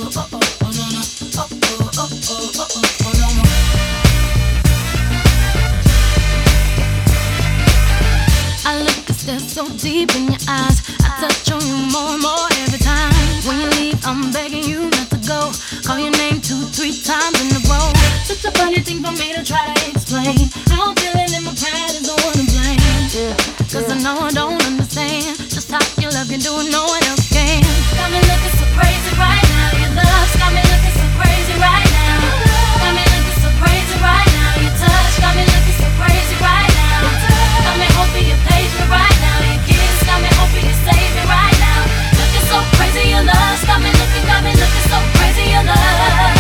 I look and stare so deep in your eyes. I touch on you more and more every time. When you leave, I'm begging you not to go. Call your name 2-3 times in a row. Such a funny thing for me to try to explain. How I'm feeling in my pride is the one to blame. Yeah, cause I know I don't understand just how your love can do it, no one else can. Got me looking so crazy right now. Your love's got me looking so crazy right now. Got me looking so crazy right now. Your touch got me looking so crazy right now. Got me hoping you page me right now. Your kiss got me hoping you save me right now. Looking so crazy, your love's got me looking so crazy, your love.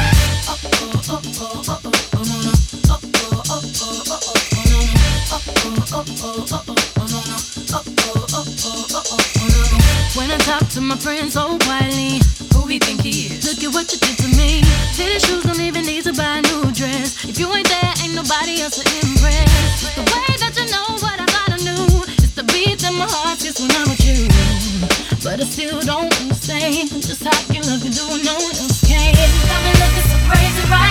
When I talk to my friends so quietly, who we think he is? Look at what you did to me. Fitted shoes, don't even need to buy a new dress. If you ain't there, ain't nobody else to impress. It's the way that you know what I thought I knew. It's the beat that my heart gets when I'm with you. But I still don't understand just how your love can do it, no one else can. Got me looking so crazy right